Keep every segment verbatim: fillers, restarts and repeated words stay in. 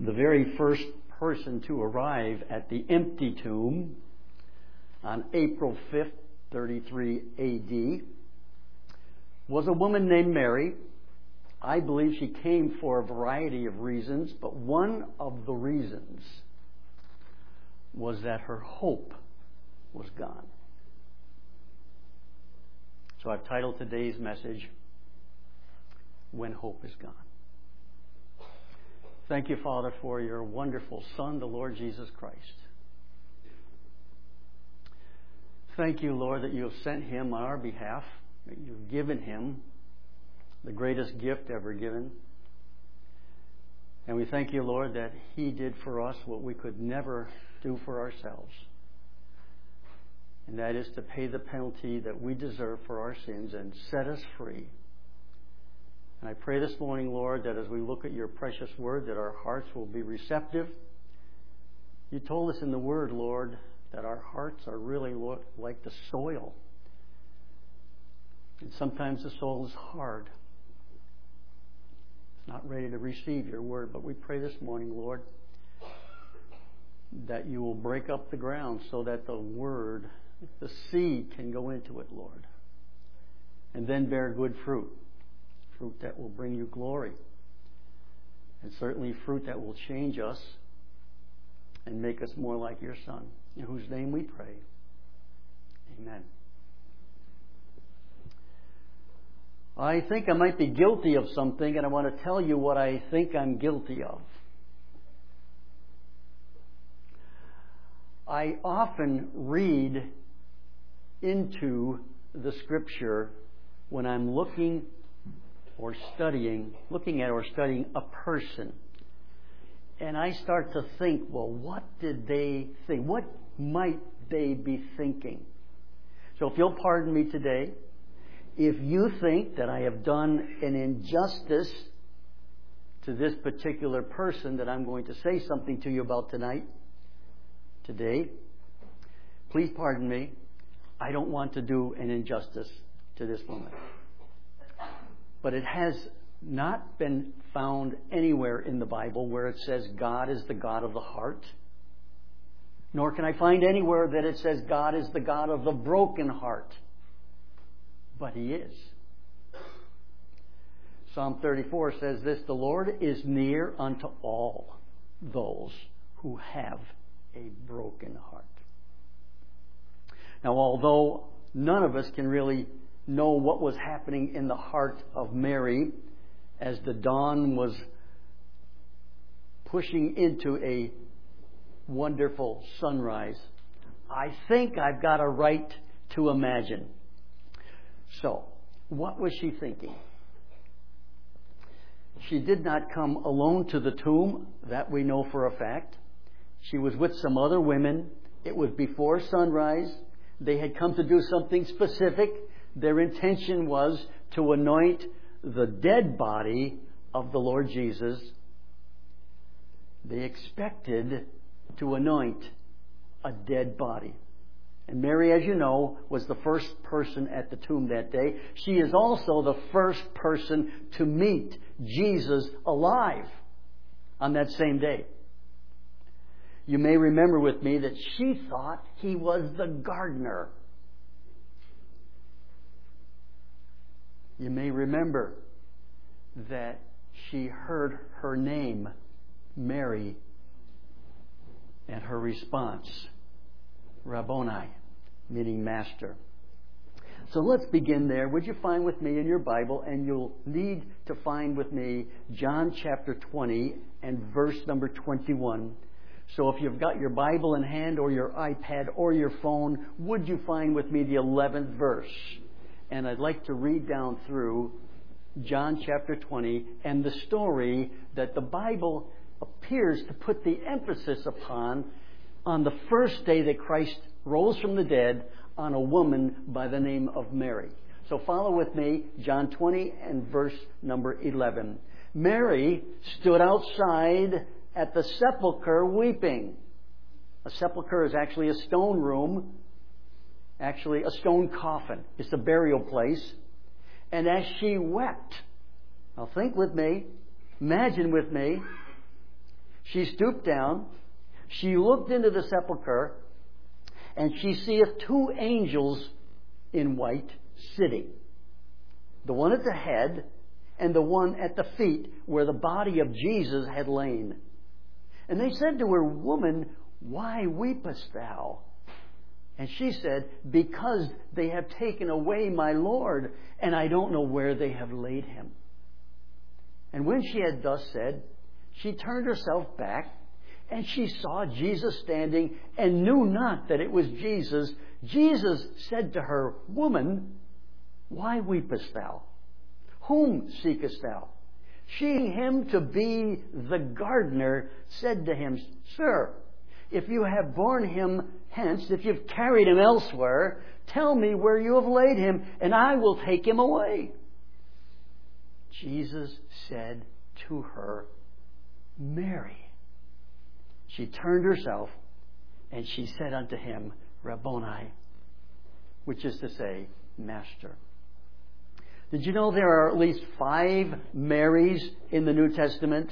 the very first person to arrive at the empty tomb on April fifth, thirty-three A D was a woman named Mary. I believe she came for a variety of reasons, but one of the reasons was that her hope was gone. So I've titled today's message, When Hope is Gone. Thank you, Father, for your wonderful Son, the Lord Jesus Christ. Thank you, Lord, that you have sent him on our behalf, that you've given him the greatest gift ever given. And we thank you, Lord, that he did for us what we could never do for ourselves. And that is to pay the penalty that we deserve for our sins and set us free. And I pray this morning, Lord, that as we look at your precious word, that our hearts will be receptive. You told us in the word, Lord, that our hearts are really like the soil. And sometimes the soil is hard. It's not ready to receive your word. But we pray this morning, Lord, that you will break up the ground so that the word, the seed, can go into it, Lord. And then bear good fruit. Fruit that will bring you glory. And certainly fruit that will change us and make us more like your Son, in whose name we pray. Amen. I think I might be guilty of something, and I want to tell you what I think I'm guilty of. I often read into the Scripture when I'm looking or studying, looking at or studying a person. And I start to think, well, what did they think? What might they be thinking? So if you'll pardon me today, if you think that I have done an injustice to this particular person that I'm going to say something to you about tonight, today, please pardon me. I don't want to do an injustice to this woman. But it has not been found anywhere in the Bible where it says God is the God of the heart. Nor can I find anywhere that it says God is the God of the broken heart. But He is. Psalm thirty-four says this, the Lord is near unto all those who have a broken heart. Now, although none of us can really know what was happening in the heart of Mary as the dawn was pushing into a wonderful sunrise, I think I've got a right to imagine. So, what was she thinking? She did not come alone to the tomb, that we know for a fact. She was with some other women. It was before sunrise. They had come to do something specific. Their intention was to anoint the dead body of the Lord Jesus. They expected to anoint a dead body. And Mary, as you know, was the first person at the tomb that day. She is also the first person to meet Jesus alive on that same day. You may remember with me that she thought he was the gardener. You may remember that she heard her name, Mary, and her response, Rabboni, meaning master. So let's begin there. Would you find with me in your Bible, and you'll need to find with me John chapter twenty and verse number twenty-one. So if you've got your Bible in hand or your iPad or your phone, would you find with me the eleventh verse? And I'd like to read down through John chapter twenty and the story that the Bible appears to put the emphasis upon on the first day that Christ rose from the dead on a woman by the name of Mary. So follow with me, John twenty and verse number eleven. Mary stood outside at the sepulchre weeping. A sepulchre is actually a stone room, actually a stone coffin. It's a burial place. And as she wept, now think with me, imagine with me, She stooped down, she looked into the sepulchre, and she seeth two angels in white sitting. The one at the head and the one at the feet where the body of Jesus had lain. And they said to her, Woman, why weepest thou? And she said, Because they have taken away my Lord, and I don't know where they have laid him. And when she had thus said, she turned herself back, and she saw Jesus standing, and knew not that it was Jesus. Jesus said to her, Woman, why weepest thou? Whom seekest thou? She, him to be the gardener, said to him, Sir, if you have borne him hence, if you've carried him elsewhere, tell me where you have laid him, and I will take him away. Jesus said to her, Mary. She turned herself, and she said unto him, Rabboni, which is to say, Master. Did you know there are at least five Marys in the New Testament?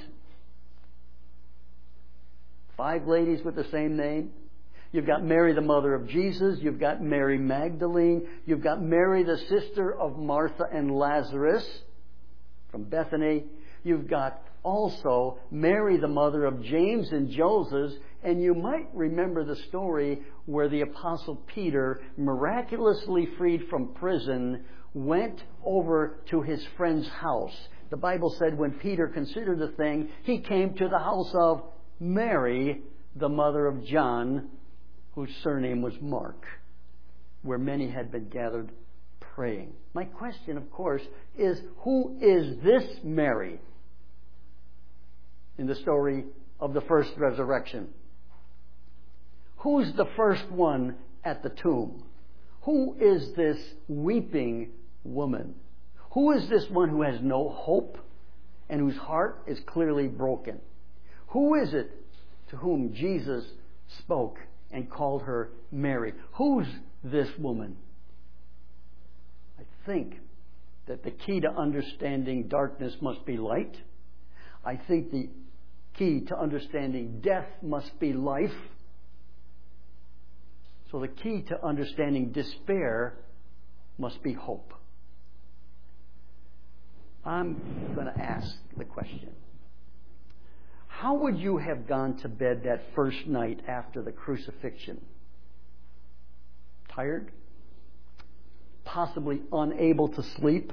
Five ladies with the same name. You've got Mary, the mother of Jesus. You've got Mary Magdalene. You've got Mary, the sister of Martha and Lazarus from Bethany. You've got also Mary, the mother of James and Joseph. And you might remember the story where the Apostle Peter, miraculously freed from prison, went over to his friend's house. The Bible said when Peter considered the thing, he came to the house of Mary, the mother of John, whose surname was Mark, where many had been gathered praying. My question, of course, is who is this Mary in the story of the first resurrection? Who's the first one at the tomb? Who is this weeping woman? Who is this one who has no hope and whose heart is clearly broken? Who is it to whom Jesus spoke and called her Mary? Who's this woman? I think that the key to understanding darkness must be light. I think the key to understanding death must be life. So the key to understanding despair must be hope. I'm going to ask the question. How would you have gone to bed that first night after the crucifixion? Tired? Possibly unable to sleep?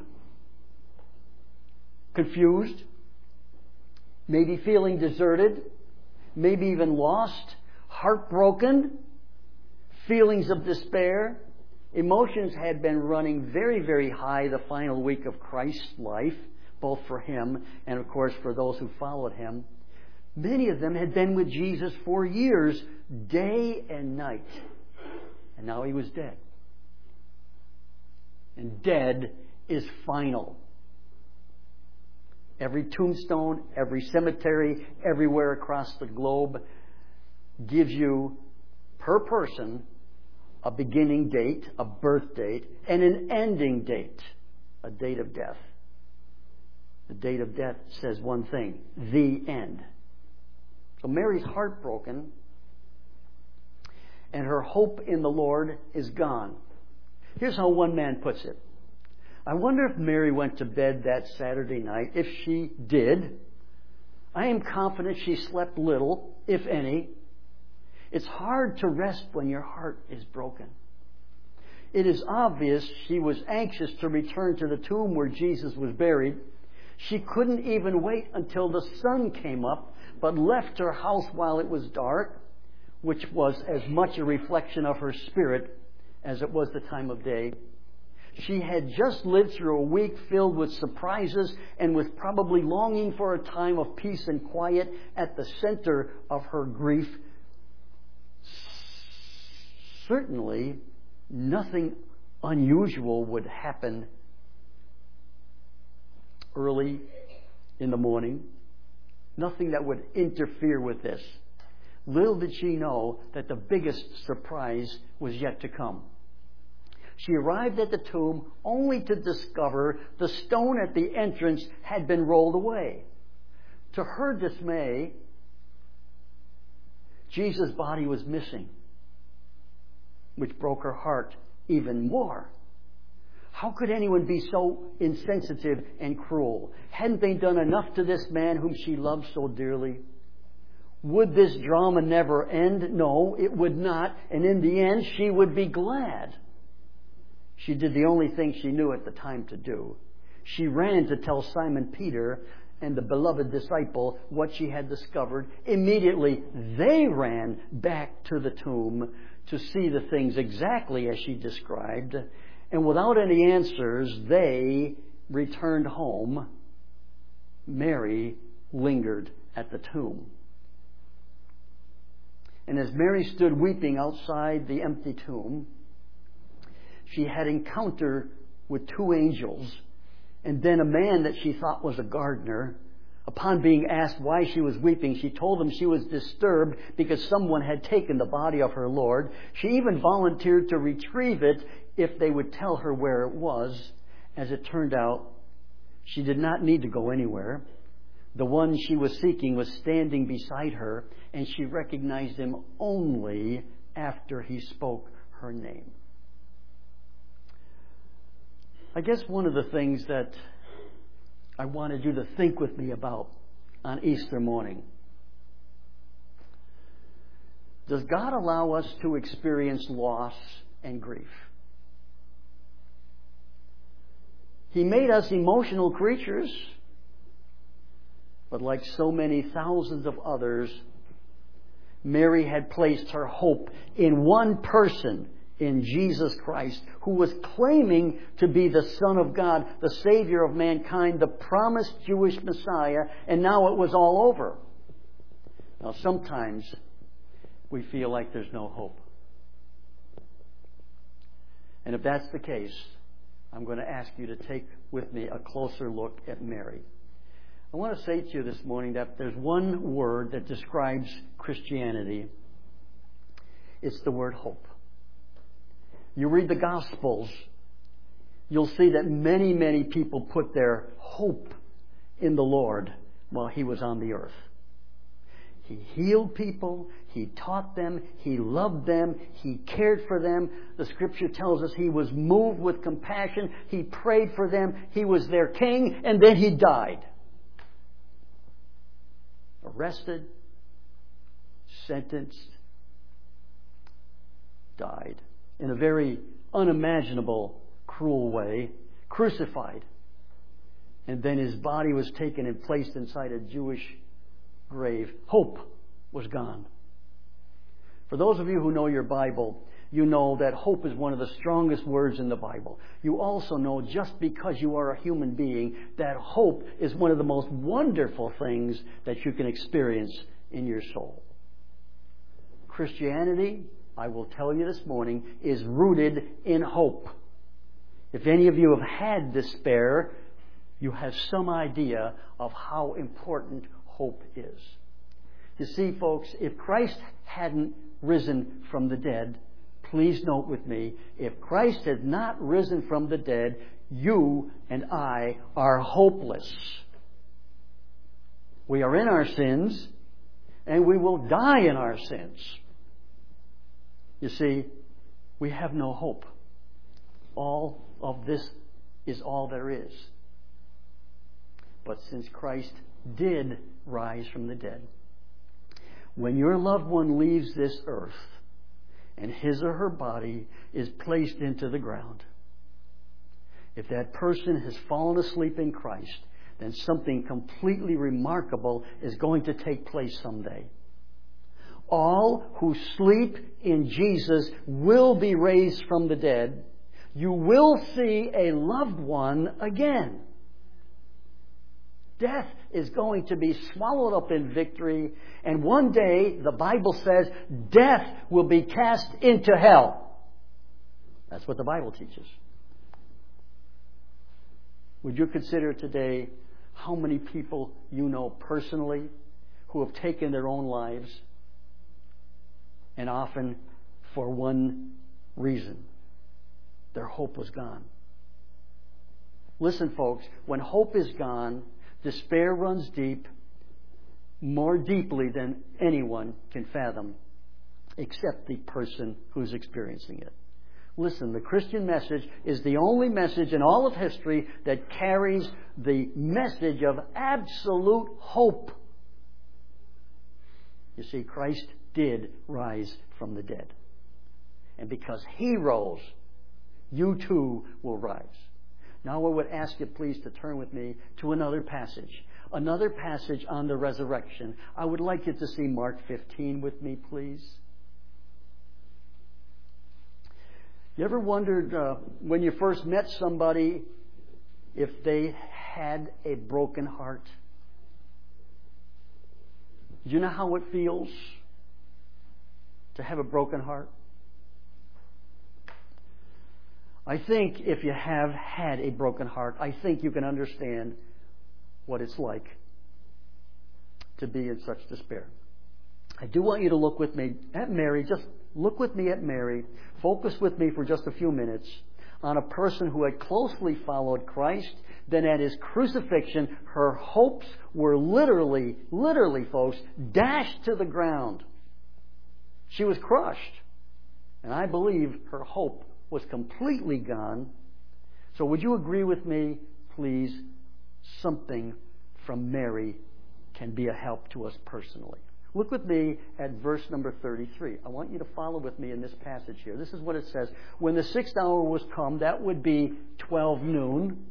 Confused? Maybe feeling deserted? Maybe even lost? Heartbroken? Feelings of despair? Emotions had been running very, very high the final week of Christ's life, both for him and, of course, for those who followed him. Many of them had been with Jesus for years, day and night. And now he was dead. And dead is final. Every tombstone, every cemetery, everywhere across the globe gives you, per person, a beginning date, a birth date, and an ending date, a date of death. The date of death says one thing, the end. So Mary's heartbroken, and her hope in the Lord is gone. Here's how one man puts it. I wonder if Mary went to bed that Saturday night. If she did, I am confident she slept little, if any. It's hard to rest when your heart is broken. It is obvious she was anxious to return to the tomb where Jesus was buried. She couldn't even wait until the sun came up, but left her house while it was dark, which was as much a reflection of her spirit as it was the time of day. She had just lived through a week filled with surprises and was probably longing for a time of peace and quiet at the center of her grief. Certainly, nothing unusual would happen early in the morning. Nothing that would interfere with this. Little did she know that the biggest surprise was yet to come. She arrived at the tomb only to discover the stone at the entrance had been rolled away. To her dismay, Jesus' body was missing, which broke her heart even more. How could anyone be so insensitive and cruel? Hadn't they done enough to this man whom she loved so dearly? Would this drama never end? No, it would not. And in the end, she would be glad. She did the only thing she knew at the time to do. She ran to tell Simon Peter and the beloved disciple what she had discovered. Immediately, they ran back to the tomb to see the things exactly as she described. And without any answers, they returned home. Mary lingered at the tomb. And as Mary stood weeping outside the empty tomb, she had encounter with two angels, and then a man that she thought was a gardener. Upon being asked why she was weeping, she told them she was disturbed because someone had taken the body of her Lord. She even volunteered to retrieve it if they would tell her where it was. As it turned out, she did not need to go anywhere. The one she was seeking was standing beside her, and she recognized him only after he spoke her name. I guess one of the things that I wanted you to think with me about on Easter morning. Does God allow us to experience loss and grief? He made us emotional creatures, but like so many thousands of others, Mary had placed her hope in one person, in Jesus Christ, who was claiming to be the Son of God, the Savior of mankind, the promised Jewish Messiah, and now it was all over. Now, sometimes we feel like there's no hope. And if that's the case, I'm going to ask you to take with me a closer look at Mary. I want to say to you this morning that there's one word that describes Christianity. It's the word hope. You read the Gospels, you'll see that many, many people put their hope in the Lord while He was on the earth. He healed people, He taught them, He loved them, He cared for them. The Scripture tells us He was moved with compassion, He prayed for them, He was their king, and then He died. Arrested, sentenced, died. In a very unimaginable, cruel way, crucified. And then His body was taken and placed inside a Jewish grave. Hope was gone. For those of you who know your Bible, you know that hope is one of the strongest words in the Bible. You also know, just because you are a human being, that hope is one of the most wonderful things that you can experience in your soul. Christianity, I will tell you this morning, is rooted in hope. If any of you have had despair, you have some idea of how important hope is. You see, folks, if Christ hadn't risen from the dead, please note with me, if Christ had not risen from the dead, you and I are hopeless. We are in our sins, and we will die in our sins. You see, we have no hope. All of this is all there is. But since Christ did rise from the dead, when your loved one leaves this earth and his or her body is placed into the ground, if that person has fallen asleep in Christ, then something completely remarkable is going to take place someday. All who sleep in Jesus will be raised from the dead. You will see a loved one again. Death is going to be swallowed up in victory, and one day, the Bible says, death will be cast into hell. That's what the Bible teaches. Would you consider today how many people you know personally who have taken their own lives, and often for one reason? Their hope was gone. Listen, folks, when hope is gone, despair runs deep, more deeply than anyone can fathom. except the person who's experiencing it. Listen, the Christian message is the only message in all of history that carries the message of absolute hope. You see, Christ did rise from the dead. And because He rose, you too will rise. Now I would ask you please to turn with me to another passage. Another passage on the resurrection. I would like you to see Mark fifteen with me, please. You ever wondered uh, when you first met somebody if they had a broken heart? Do you know how it feels to have a broken heart? I think if you have had a broken heart, I think you can understand what it's like to be in such despair. I do want you to look with me at Mary. Just look with me at Mary. Focus with me for just a few minutes on a person who had closely followed Christ. Then at His crucifixion, her hopes were literally, literally, folks, dashed to the ground. She was crushed. And I believe her hope was completely gone. So would you agree with me, please? Something from Mary can be a help to us personally. Look with me at verse number thirty-three. I want you to follow with me in this passage here. This is what it says. When the sixth hour was come, that would be twelve noon,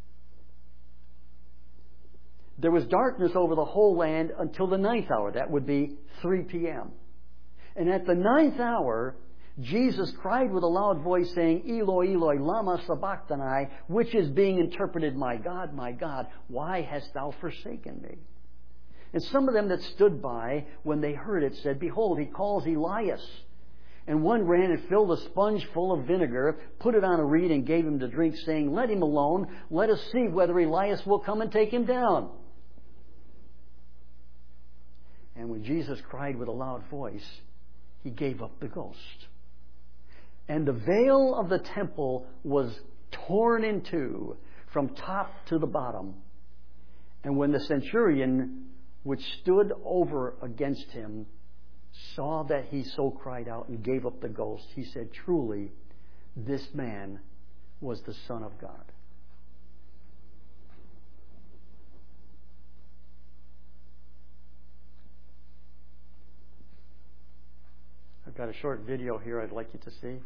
there was darkness over the whole land until the ninth hour. That would be three p.m. And at the ninth hour, Jesus cried with a loud voice, saying, Eloi, Eloi, lama sabachthani, which is being interpreted, My God, my God, why hast thou forsaken me? And some of them that stood by, when they heard it, said, Behold, he calls Elias. And one ran and filled a sponge full of vinegar, put it on a reed, and gave him to drink, saying, Let him alone. Let us see whether Elias will come and take him down. And when Jesus cried with a loud voice, He gave up the ghost. And the veil of the temple was torn in two from top to the bottom. And when the centurion, which stood over against him, saw that he so cried out and gave up the ghost, he said, Truly, this man was the Son of God. I've got a short video here I'd like you to see.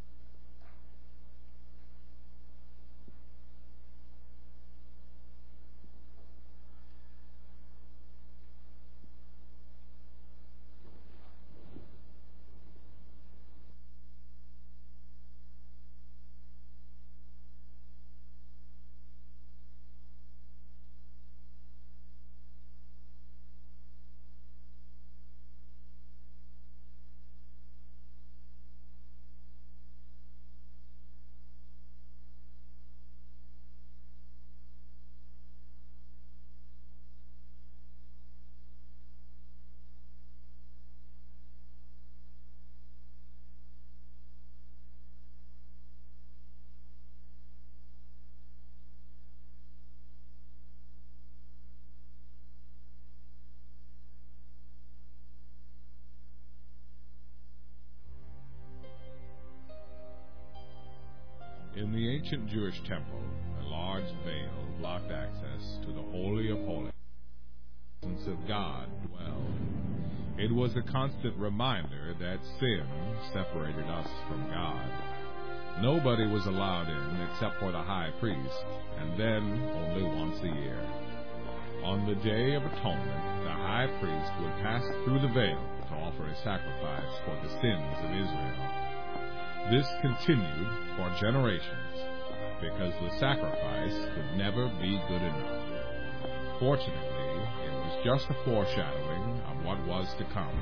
In the ancient Jewish temple, a large veil blocked access to the Holy of Holies, where the presence of God dwelled. It was a constant reminder that sin separated us from God. Nobody was allowed in except for the high priest, and then only once a year. On the Day of Atonement, the high priest would pass through the veil to offer a sacrifice for the sins of Israel. This continued for generations because the sacrifice could never be good enough. Fortunately, it was just a foreshadowing of what was to come.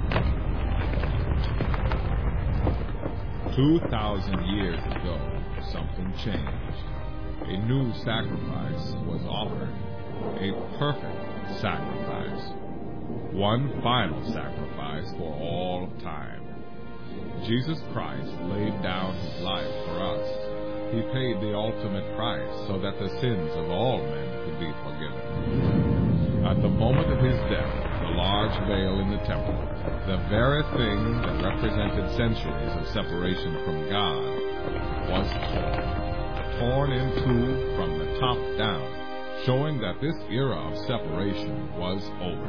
Two thousand years ago, something changed. A new sacrifice was offered, a perfect sacrifice, one final sacrifice for all of time. Jesus Christ laid down His life for us. He paid the ultimate price so that the sins of all men could be forgiven. At the moment of His death, the large veil in the temple, the very thing that represented centuries of separation from God, was torn. Torn in two from the top down, showing that this era of separation was over.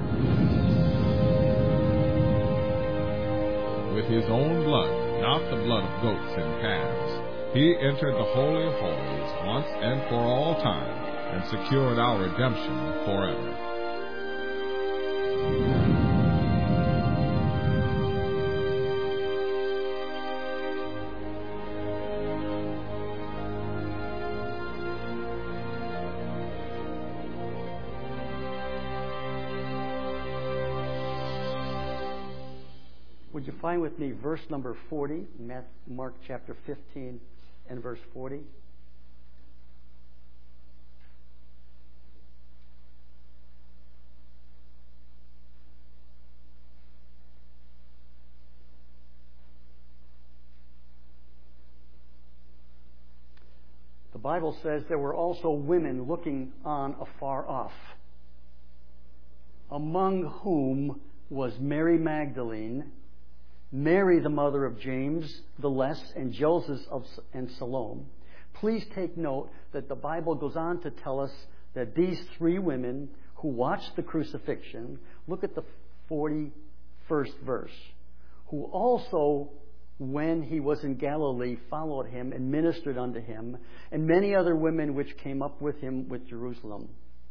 With his own blood, not the blood of goats and calves, he entered the Holy of Holies once and for all time and secured our redemption forever. Would you find with me verse number forty, Mark chapter fifteen and verse forty? The Bible says there were also women looking on afar off, among whom was Mary Magdalene, Mary the mother of James the Less, and Joseph of, and Salome. Please take note that the Bible goes on to tell us that these three women who watched the crucifixion, look at the forty-first verse, who also, when he was in Galilee, followed him and ministered unto him, and many other women which came up with him with Jerusalem.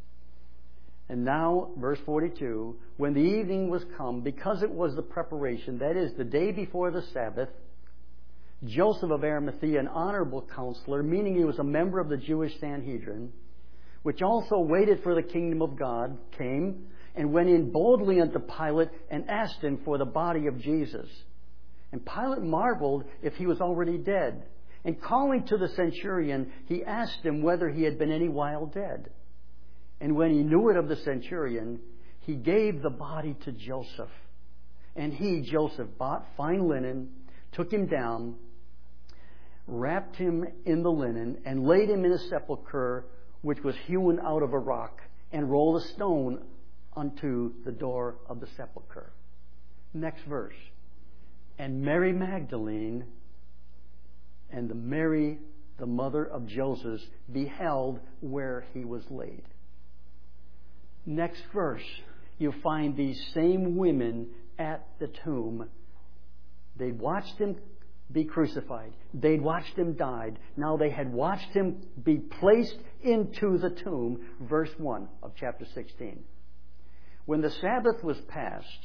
And now, verse forty-two, when the evening was come, because it was the preparation, that is, the day before the Sabbath, Joseph of Arimathea, an honorable counselor, meaning he was a member of the Jewish Sanhedrin, which also waited for the kingdom of God, came and went in boldly unto Pilate and asked him for the body of Jesus. And Pilate marveled if he was already dead. And calling to the centurion, he asked him whether he had been any while dead. And when he knew it of the centurion, he gave the body to Joseph. And he, Joseph, bought fine linen, took him down, wrapped him in the linen, and laid him in a sepulchre which was hewn out of a rock, and rolled a stone unto the door of the sepulchre. Next verse. And Mary Magdalene and the Mary, the mother of Joseph, beheld where he was laid. Next verse, you find these same women at the tomb. They'd watched him be crucified. They'd watched him died. Now they had watched him be placed into the tomb. Verse one of chapter sixteen. When the Sabbath was past,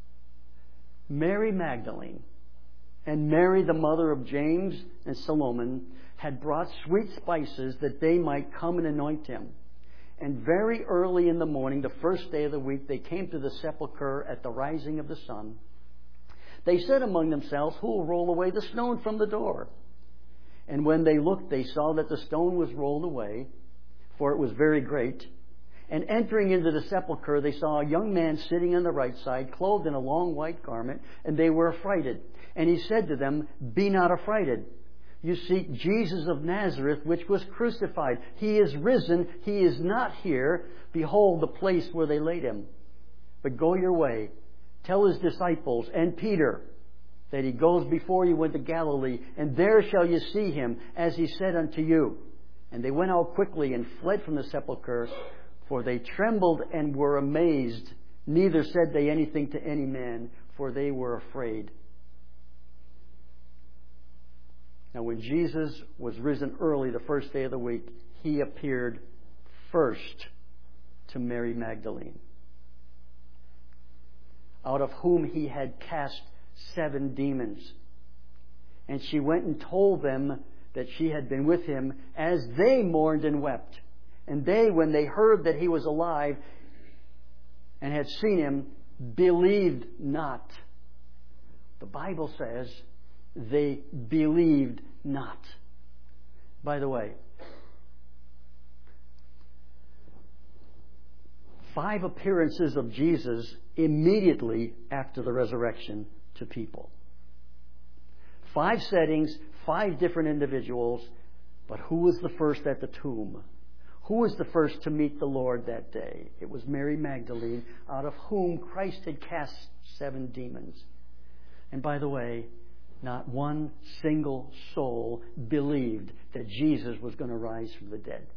Mary Magdalene and Mary, the mother of James and Salome, had brought sweet spices that they might come and anoint him. And very early in the morning, the first day of the week, they came to the sepulchre at the rising of the sun. They said among themselves, who will roll away the stone from the door? And when they looked, they saw that the stone was rolled away, for it was very great. And entering into the sepulchre, they saw a young man sitting on the right side, clothed in a long white garment, and they were affrighted. And he said to them, be not affrighted. You seek Jesus of Nazareth, which was crucified. He is risen. He is not here. Behold the place where they laid him. But go your way. Tell his disciples and Peter that he goes before you into Galilee, and there shall you see him, as he said unto you. And they went out quickly and fled from the sepulchre, for they trembled and were amazed. Neither said they anything to any man, for they were afraid. Now, when Jesus was risen early the first day of the week, he appeared first to Mary Magdalene, out of whom he had cast seven demons. And she went and told them that she had been with him, as they mourned and wept. And they, when they heard that he was alive and had seen him, believed not. The Bible says they believed not. By the way, five appearances of Jesus immediately after the resurrection to people. Five settings, five different individuals, but who was the first at the tomb? Who was the first to meet the Lord that day? It was Mary Magdalene, out of whom Christ had cast seven demons. And by the way, not one single soul believed that Jesus was going to rise from the dead.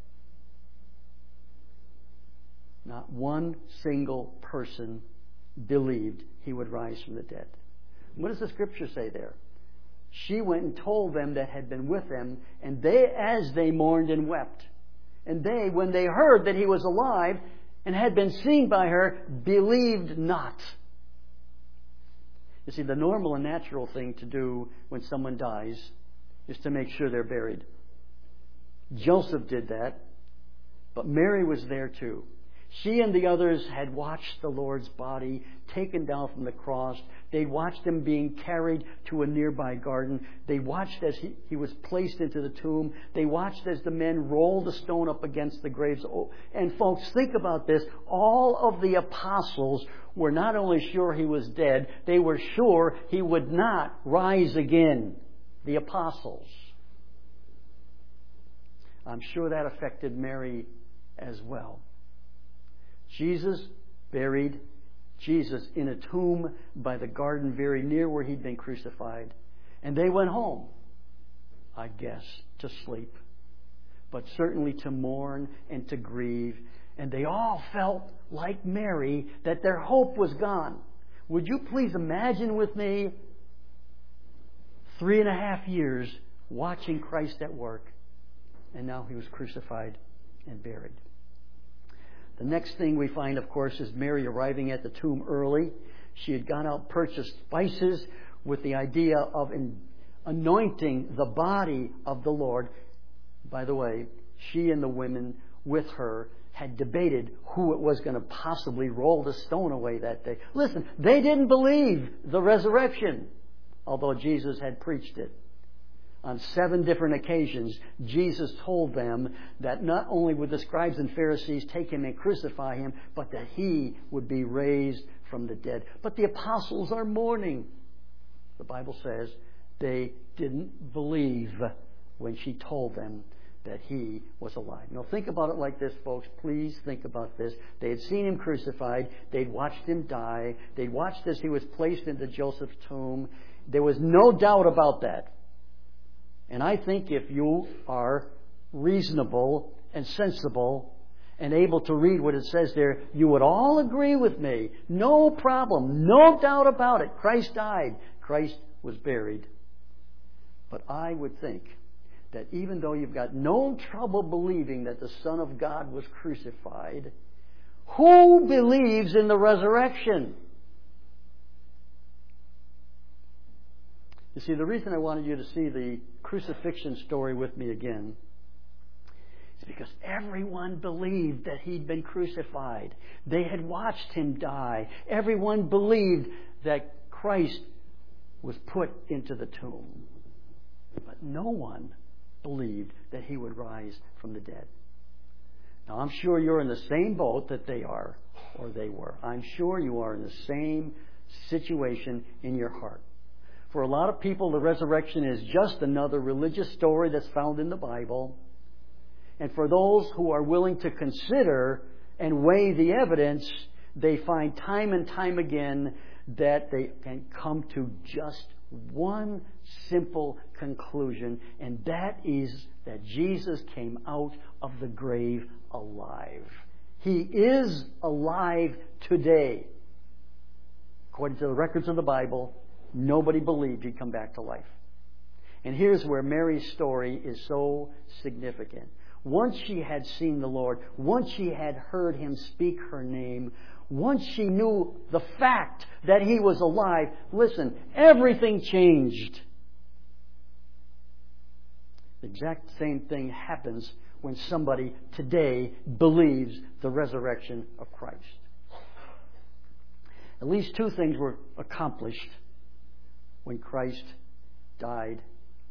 Not one single person believed he would rise from the dead. What does the scripture say there? She went and told them that had been with them, and they, as they mourned and wept. And they, when they heard that he was alive and had been seen by her, believed not. You see, the normal and natural thing to do when someone dies is to make sure they're buried. Joseph did that, but Mary was there too. She and the others had watched the Lord's body taken down from the cross. They watched him being carried to a nearby garden. They watched as he, he was placed into the tomb. They watched as the men rolled the stone up against the graves. Oh, and folks, think about this. All of the apostles were not only sure he was dead, they were sure he would not rise again. The apostles. I'm sure that affected Mary as well. Jesus buried, Jesus in a tomb by the garden very near where he'd been crucified. And they went home, I guess, to sleep, but certainly to mourn and to grieve. And they all felt like Mary that their hope was gone. Would you please imagine with me three and a half years watching Christ at work, and now he was crucified and buried. The next thing we find, of course, is Mary arriving at the tomb early. She had gone out, purchased spices with the idea of anointing the body of the Lord. By the way, she and the women with her had debated who it was going to possibly roll the stone away that day. Listen, they didn't believe the resurrection, although Jesus had preached it. On seven different occasions, Jesus told them that not only would the scribes and Pharisees take him and crucify him, but that he would be raised from the dead. But the apostles are mourning. The Bible says they didn't believe when she told them that he was alive. Now think about it like this, folks. Please think about this. They had seen him crucified. They'd watched him die. They'd watched as he was placed into Joseph's tomb. There was no doubt about that. And I think if you are reasonable and sensible and able to read what it says there, you would all agree with me. No problem. No doubt about it. Christ died. Christ was buried. But I would think that even though you've got no trouble believing that the Son of God was crucified, who believes in the resurrection? You see, the reason I wanted you to see the crucifixion story with me again is because everyone believed that he'd been crucified. They had watched him die. Everyone believed that Christ was put into the tomb. But no one believed that he would rise from the dead. Now, I'm sure you're in the same boat that they are, or they were. I'm sure you are in the same situation in your heart. For a lot of people, the resurrection is just another religious story that's found in the Bible. And for those who are willing to consider and weigh the evidence, they find time and time again that they can come to just one simple conclusion, and that is that Jesus came out of the grave alive. He is alive today. According to the records of the Bible, nobody believed he'd come back to life. And here's where Mary's story is so significant. Once she had seen the Lord, once she had heard him speak her name, once she knew the fact that he was alive, listen, everything changed. The exact same thing happens when somebody today believes the resurrection of Christ. At least two things were accomplished when Christ died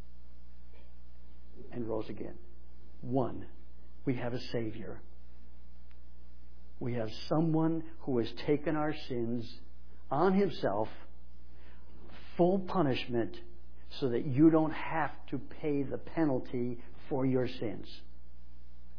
and rose again. One, we have a Savior. We have someone who has taken our sins on himself, full punishment, so that you don't have to pay the penalty for your sins.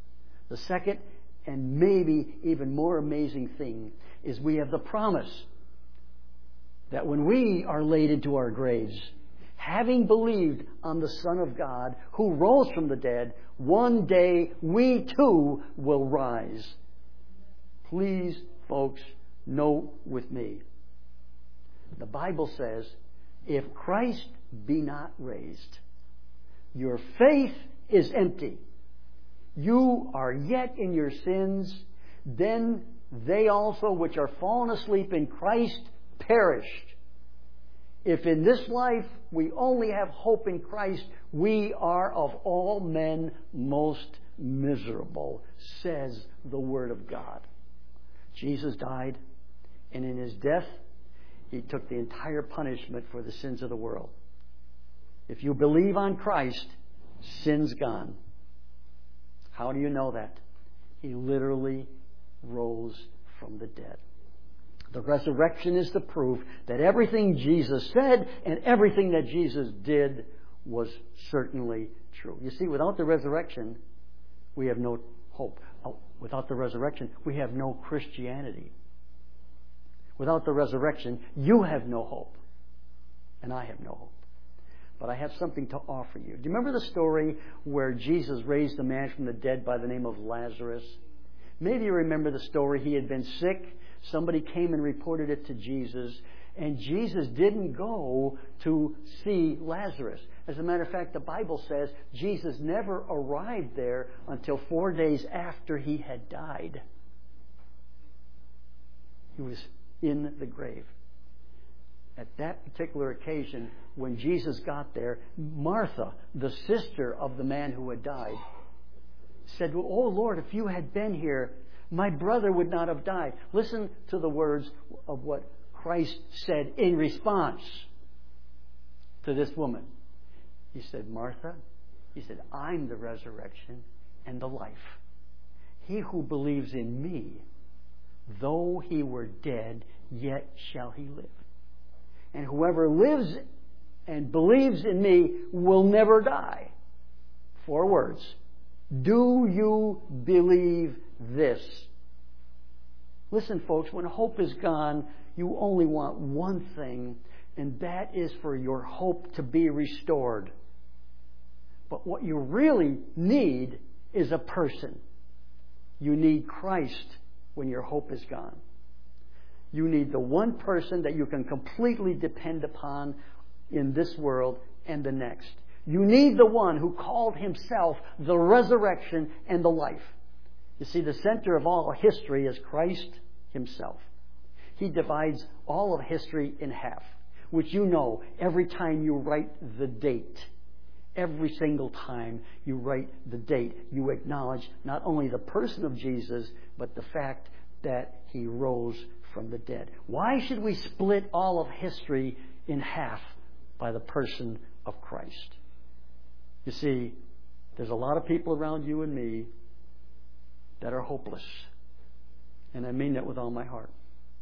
The second, and maybe even more amazing thing, is we have the promise that when we are laid into our graves, having believed on the Son of God who rose from the dead, one day we too will rise. Please, folks, note with me. The Bible says, if Christ be not raised, your faith is empty. You are yet in your sins. Then they also which are fallen asleep in Christ perished. If in this life we only have hope in Christ, we are of all men most miserable, says the Word of God. Jesus died, and in His death, He took the entire punishment for the sins of the world. If you believe on Christ, sin's gone. How do you know that? He literally rose from the dead. The resurrection is the proof that everything Jesus said and everything that Jesus did was certainly true. You see, without the resurrection, we have no hope. Oh, without the resurrection, we have no Christianity. Without the resurrection, you have no hope. And I have no hope. But I have something to offer you. Do you remember the story where Jesus raised a man from the dead by the name of Lazarus? Maybe you remember the story. He had been sick. Somebody came and reported it to Jesus. And Jesus didn't go to see Lazarus. As a matter of fact, the Bible says Jesus never arrived there until four days after he had died. He was in the grave. At that particular occasion, when Jesus got there, Martha, the sister of the man who had died, said, "Oh Lord, if you had been here, my brother would not have died." Listen to the words of what Christ said in response to this woman. He said, "Martha," He said, "I'm the resurrection and the life. He who believes in me, though he were dead, yet shall he live. And whoever lives and believes in me will never die." Four words. Do you believe this? Listen, folks, when hope is gone, you only want one thing, and that is for your hope to be restored. But what you really need is a person. You need Christ when your hope is gone. You need the one person that you can completely depend upon in this world and the next. You need the one who called Himself the resurrection and the life. You see, the center of all history is Christ Himself. He divides all of history in half, which you know every time you write the date. Every single time you write the date, you acknowledge not only the person of Jesus, but the fact that He rose from the dead. Why should we split all of history in half by the person of Christ? You see, there's a lot of people around you and me that are hopeless. And I mean that with all my heart.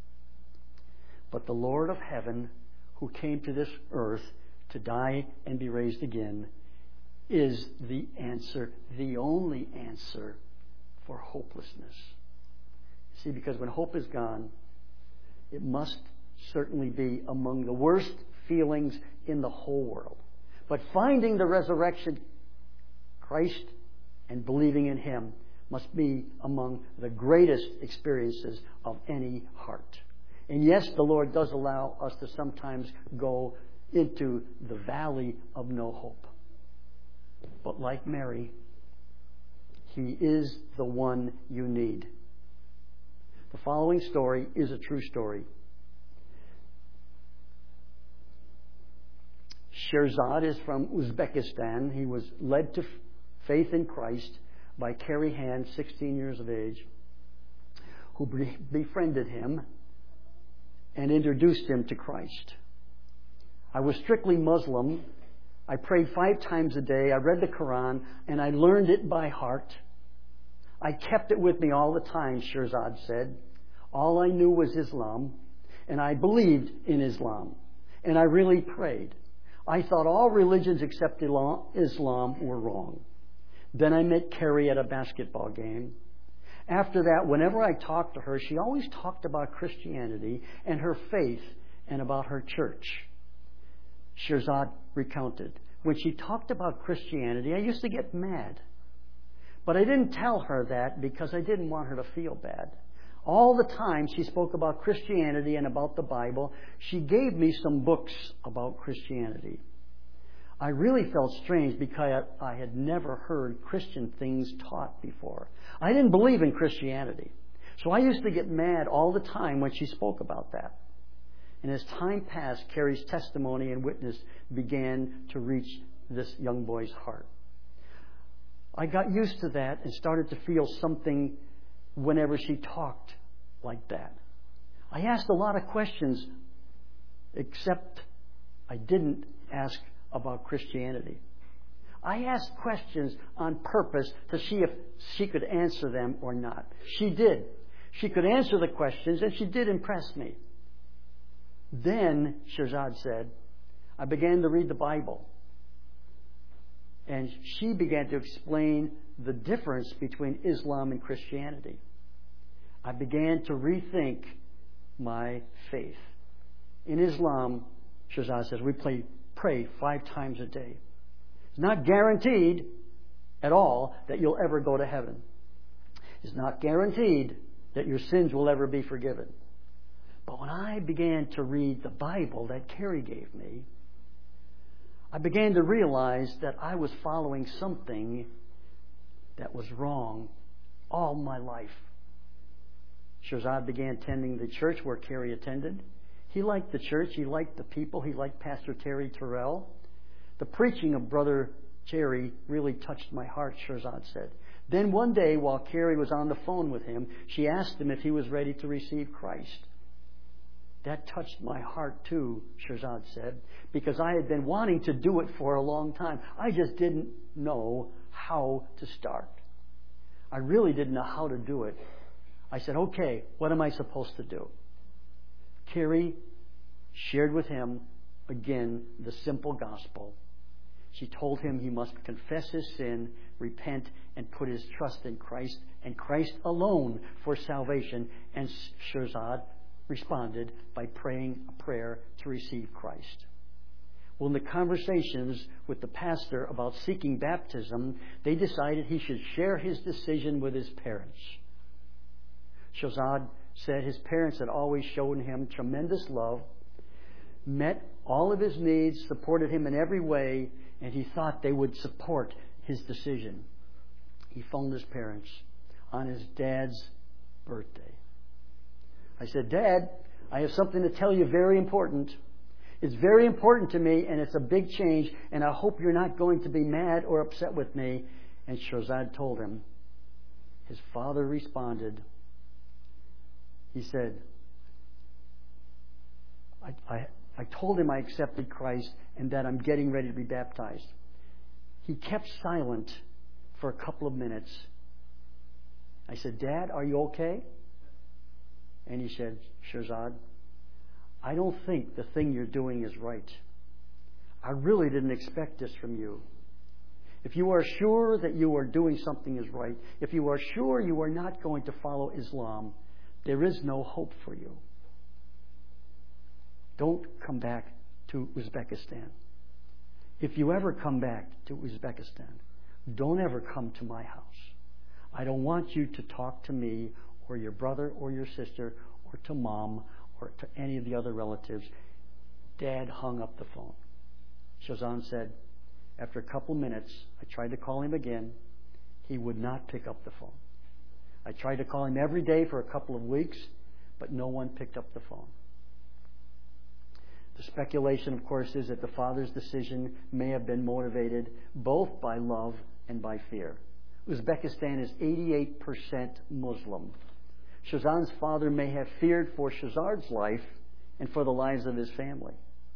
But the Lord of heaven, who came to this earth to die and be raised again, is the answer, the only answer for hopelessness. See, because when hope is gone, it must certainly be among the worst feelings in the whole world. But finding the resurrection, Christ, and believing in Him must be among the greatest experiences of any heart. And yes, the Lord does allow us to sometimes go into the valley of no hope. But like Mary, He is the one you need. The following story is a true story. Sherzad is from Uzbekistan. He was led to faith in Christ by Carrie Hand, sixteen years of age, who befriended him and introduced him to Christ. I was strictly Muslim. I prayed five times a day. I read the Quran, and I learned it by heart. I kept it with me all the time, Sherzad said. All I knew was Islam, and I believed in Islam, and I really prayed. I thought all religions except Islam were wrong. Then I met Carrie at a basketball game. After that, whenever I talked to her, she always talked about Christianity and her faith and about her church. Shirzad recounted, when she talked about Christianity, I used to get mad. But I didn't tell her that because I didn't want her to feel bad. All the time she spoke about Christianity and about the Bible, she gave me some books about Christianity. I really felt strange because I had never heard Christian things taught before. I didn't believe in Christianity. So I used to get mad all the time when she spoke about that. And as time passed, Carrie's testimony and witness began to reach this young boy's heart. I got used to that and started to feel something whenever she talked like that. I asked a lot of questions, except I didn't ask about Christianity. I asked questions on purpose to see if she could answer them or not. She did. She could answer the questions, and she did impress me. Then, Shirzad said, I began to read the Bible. And she began to explain the difference between Islam and Christianity. I began to rethink my faith. In Islam, Shirzad says, we pray, pray five times a day. It's not guaranteed at all that you'll ever go to heaven. It's not guaranteed that your sins will ever be forgiven. But when I began to read the Bible that Carrie gave me, I began to realize that I was following something that was wrong all my life. Shirzad began attending the church where Carrie attended. He liked the church. He liked the people. He liked Pastor Terry Terrell. The preaching of Brother Terry really touched my heart, Shirzad said. Then one day, while Carrie was on the phone with him, she asked him if he was ready to receive Christ. That touched my heart too, Shirzad said, because I had been wanting to do it for a long time. I just didn't know how to start. I really didn't know how to do it. I said, okay, what am I supposed to do? Carrie shared with him again the simple gospel. She told him he must confess his sin, repent, and put his trust in Christ and Christ alone for salvation. And Shirzad responded by praying a prayer to receive Christ. Well, in the conversations with the pastor about seeking baptism, they decided he should share his decision with his parents. Shirzad said his parents had always shown him tremendous love, met all of his needs, supported him in every way, and he thought they would support his decision. He phoned his parents on his dad's birthday. I said, Dad, I have something to tell you very important. It's very important to me, and it's a big change, and I hope you're not going to be mad or upset with me. And Shirzad told him. His father responded. He said, I, I, I told him I accepted Christ and that I'm getting ready to be baptized. He kept silent for a couple of minutes. I said, Dad, are you okay? And he said, Shirzad, I don't think the thing you're doing is right. I really didn't expect this from you. If you are sure that you are doing something is right, if you are sure you are not going to follow Islam, there is no hope for you. Don't come back to Uzbekistan. If you ever come back to Uzbekistan, don't ever come to my house. I don't want you to talk to me or your brother or your sister or to Mom or to any of the other relatives. Dad hung up the phone. Shazan said, after a couple minutes, I tried to call him again. He would not pick up the phone. I tried to call him every day for a couple of weeks, but no one picked up the phone. The speculation, of course, is that the father's decision may have been motivated both by love and by fear. Uzbekistan is eighty-eight percent Muslim. Shazan's father may have feared for Shazad's life and for the lives of his family.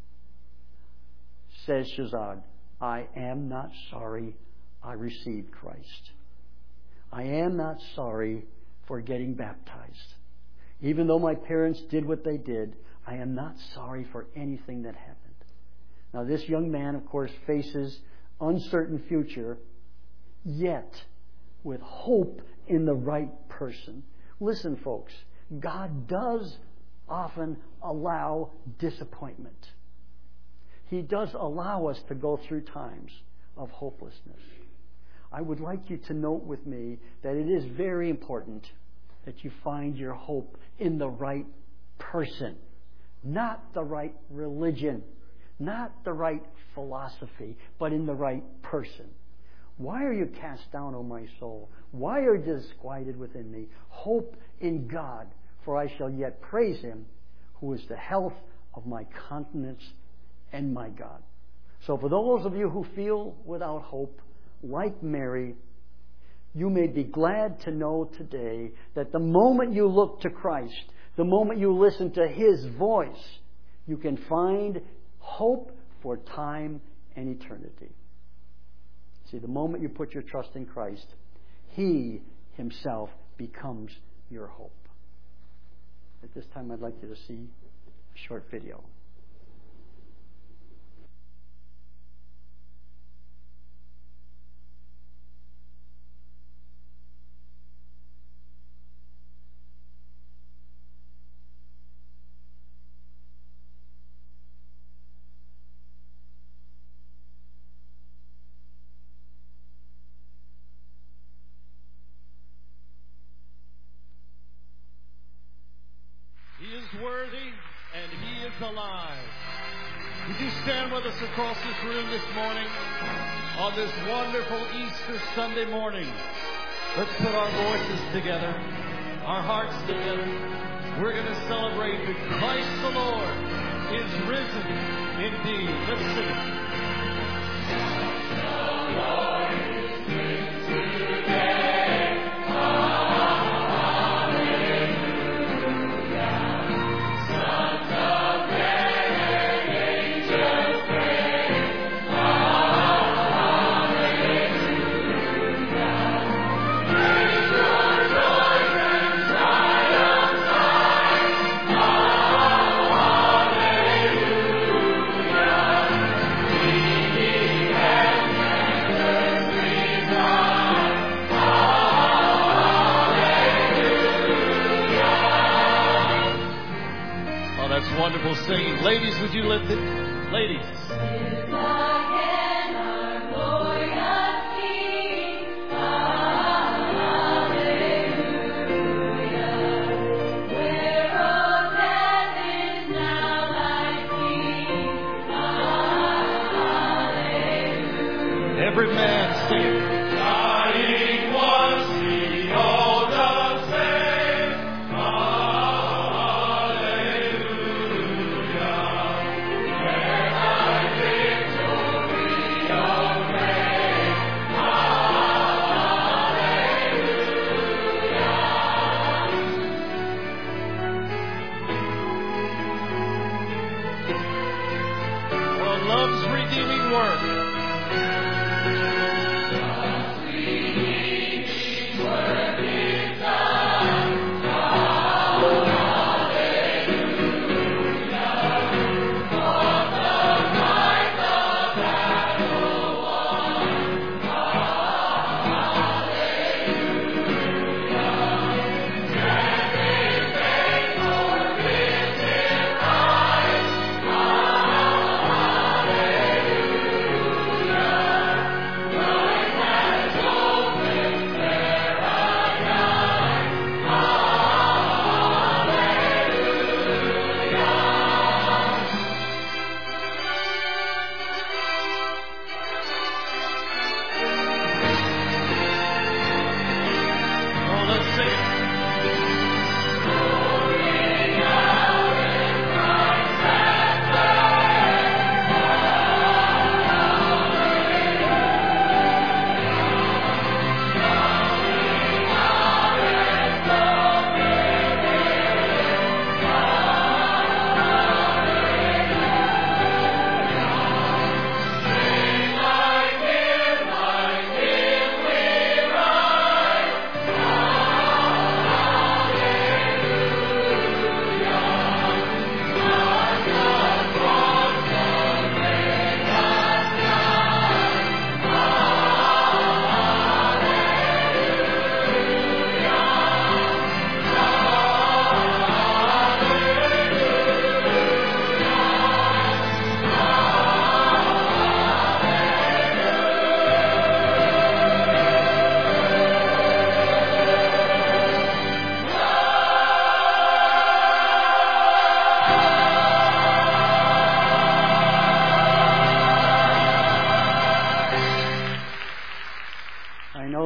Says Shazad, I am not sorry I received Christ. I am not sorry for getting baptized. Even though my parents did what they did, I am not sorry for anything that happened. Now, this young man, of course, faces uncertain future yet with hope in the right person. Listen, folks, God does often allow disappointment. He does allow us to go through times of hopelessness. I would like you to note with me that it is very important that you find your hope in the right person, not the right religion, not the right philosophy, but in the right person. Why are you cast down, O my soul? Why are you disquieted within me? Hope in God, for I shall yet praise Him, who is the health of my countenance and my God. So for those of you who feel without hope, like Mary, you may be glad to know today that the moment you look to Christ, the moment you listen to His voice, you can find hope for time and eternity. See, the moment you put your trust in Christ, He Himself becomes your hope. At this time, I'd like you to see a short video. Alive. Would you stand with us across this room this morning on this wonderful Easter Sunday morning? Let's put our voices together, our hearts together. We're going to celebrate that Christ the Lord is risen indeed. Let's sing it. The Lord is risen today. Wonderful singing. Ladies, would you lift it? Ladies. Every man sing it. Dying was He, all the same. Love's redeeming work.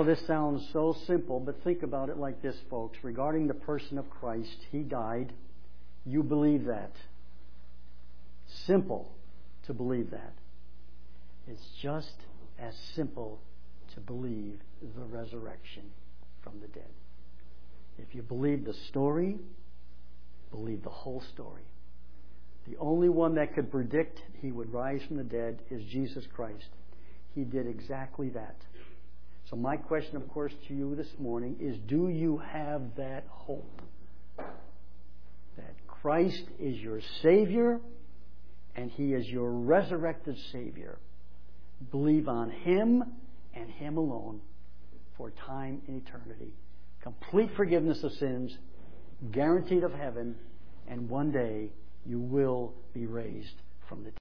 this sounds so simple, but think about it like this, folks. Regarding the person of Christ, He died. You believe that. Simple to believe that. It's just as simple to believe the resurrection from the dead. If you believe the story, believe the whole story. The only one that could predict He would rise from the dead is Jesus Christ. He did exactly that. So my question, of course, to you this morning is, do you have that hope? That Christ is your Savior and He is your resurrected Savior. Believe on Him and Him alone for time and eternity. Complete forgiveness of sins, guaranteed of heaven, and one day you will be raised from the dead.